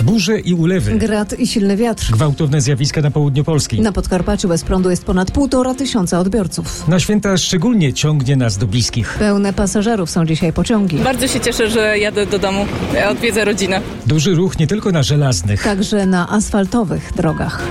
Burze i ulewy. Grad i silny wiatr. Gwałtowne zjawiska na południu Polski. Na Podkarpaciu bez prądu jest ponad 1500 odbiorców. Na święta szczególnie ciągnie nas do bliskich. Pełne pasażerów są dzisiaj pociągi. Bardzo się cieszę, że jadę do domu. Odwiedzę rodzinę. Duży ruch nie tylko na żelaznych. Także na asfaltowych drogach.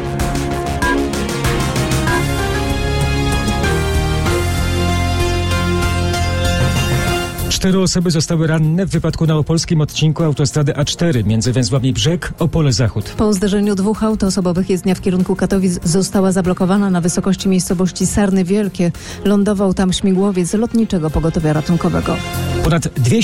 Cztery osoby zostały ranne w wypadku na opolskim odcinku autostrady A4 między węzłami Brzeg, Opole Zachód. Po zderzeniu dwóch aut osobowych jezdnia w kierunku Katowic została zablokowana na wysokości miejscowości Sarny Wielkie. Lądował tam śmigłowiec Lotniczego Pogotowia Ratunkowego. Ponad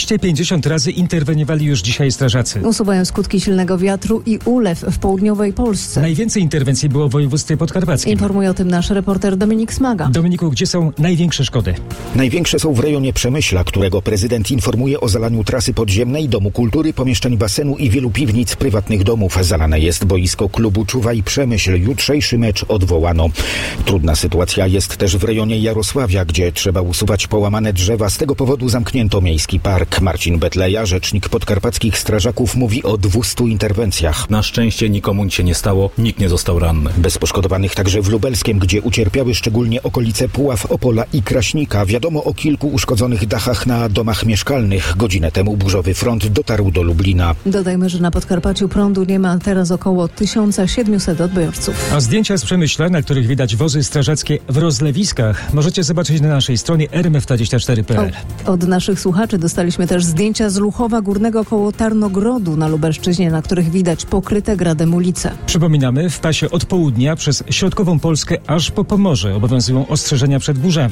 250 razy interweniowali już dzisiaj strażacy. Usuwają skutki silnego wiatru i ulew w południowej Polsce. Najwięcej interwencji było w województwie podkarpackim. Informuje o tym nasz reporter Dominik Smaga. Dominiku, gdzie są największe szkody? Największe są w rejonie Przemyśla, którego prezydent informuje o zalaniu trasy podziemnej, domu kultury, pomieszczeń basenu i wielu piwnic prywatnych domów. Zalane jest boisko klubu Czuwaj Przemyśl. Jutrzejszy mecz odwołano. Trudna sytuacja jest też w rejonie Jarosławia, gdzie trzeba usuwać połamane drzewa. Z tego powodu zamknięto miejski park. Marcin Betleja, rzecznik podkarpackich strażaków, mówi o 200 interwencjach. Na szczęście nikomu nic się nie stało, nikt nie został ranny. Bez poszkodowanych także w Lubelskiem, gdzie ucierpiały szczególnie okolice Puław, Opola i Kraśnika. Wiadomo o kilku uszkodzonych dachach na domach mieszkalnych. Godzinę temu burzowy front dotarł do Lublina. Dodajmy, że na Podkarpaciu prądu nie ma teraz około 1700 odbiorców. A zdjęcia z Przemyśla, na których widać wozy strażackie w rozlewiskach, możecie zobaczyć na naszej stronie rmf24.pl. Od naszych słuchaczy dostaliśmy też zdjęcia z Luchowa Górnego koło Tarnogrodu na Lubelszczyźnie, na których widać pokryte gradem ulice. Przypominamy, w pasie od południa przez środkową Polskę aż po Pomorze obowiązują ostrzeżenia przed burzami.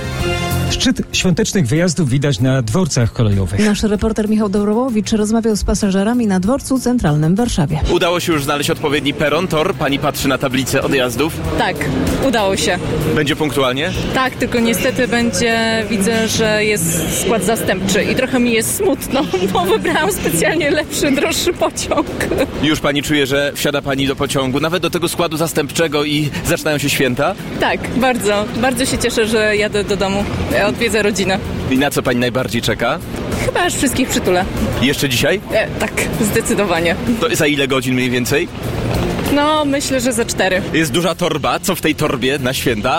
Szczyt świątecznych wyjazdów widać na dworcach kolejowych. Nasz reporter Michał Dobrowowicz rozmawiał z pasażerami na dworcu centralnym w Warszawie. Udało się już znaleźć odpowiedni peron, tor? Pani patrzy na tablicę odjazdów. Tak, udało się. Będzie punktualnie? Tak, tylko niestety widzę, że jest skład zastępczy i trochę mi jest smutno, bo wybrałam specjalnie lepszy, droższy pociąg. Już pani czuje, że wsiada pani do pociągu, nawet do tego składu zastępczego i zaczynają się święta? Tak, bardzo się cieszę, że jadę do domu. Odwiedzę rodzinę. I na co pani najbardziej czeka? Chyba aż wszystkich przytulę. Jeszcze dzisiaj? Tak, zdecydowanie. To za ile godzin mniej więcej? No, myślę, że za 4. Jest duża torba. Co w tej torbie na święta?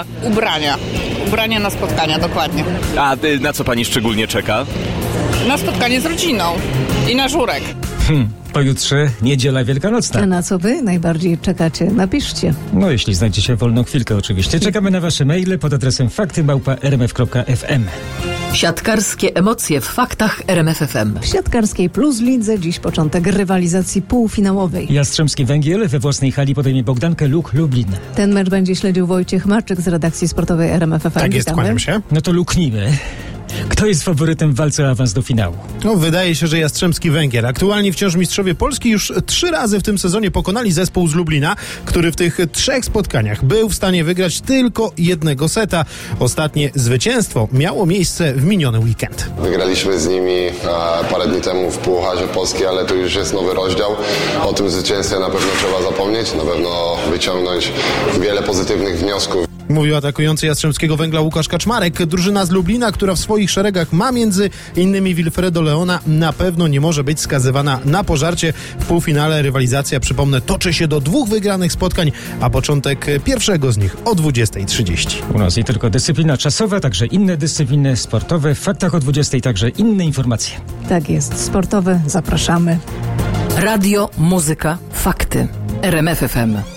Ubrania na spotkania, dokładnie. A na co pani szczególnie czeka? Na spotkanie z rodziną i na żurek. Pojutrze niedziela wielkanocna. A na co wy najbardziej czekacie? Napiszcie. No, jeśli znajdziecie wolną chwilkę oczywiście. Czekamy na wasze maile pod adresem fakty@rmf.fm. Siatkarskie emocje w faktach RMF FM. W siatkarskiej Plus Lidze dziś początek rywalizacji półfinałowej. Jastrzębski Węgiel we własnej hali podejmie Bogdankę Luk Lublin. Ten mecz będzie śledził Wojciech Marczyk z redakcji sportowej RMF FM. Tak jest, kłaniam się. No to luknijmy. Kto jest faworytem w walce o awans do finału? No, wydaje się, że Jastrzębski Węgiel. Aktualnie wciąż mistrzowie Polski już 3 razy w tym sezonie pokonali zespół z Lublina, który w tych 3 spotkaniach był w stanie wygrać tylko jednego seta. Ostatnie zwycięstwo miało miejsce w miniony weekend. Wygraliśmy z nimi parę dni temu w Pucharze Polski, ale to już jest nowy rozdział. O tym zwycięstwie na pewno trzeba zapomnieć, na pewno wyciągnąć wiele pozytywnych wniosków. Mówił atakujący Jastrzębskiego Węgla Łukasz Kaczmarek. Drużyna z Lublina, która w swoich szeregach ma między innymi Wilfredo Leona, na pewno nie może być skazywana na pożarcie. W półfinale rywalizacja, przypomnę, toczy się do 2 wygranych spotkań, a początek pierwszego z nich o 20:30. U nas nie tylko dyscyplina czasowa, także inne dyscypliny sportowe. W faktach o 20:00 także inne informacje. Tak jest, sportowe. Zapraszamy. Radio, muzyka, fakty. RMF FM.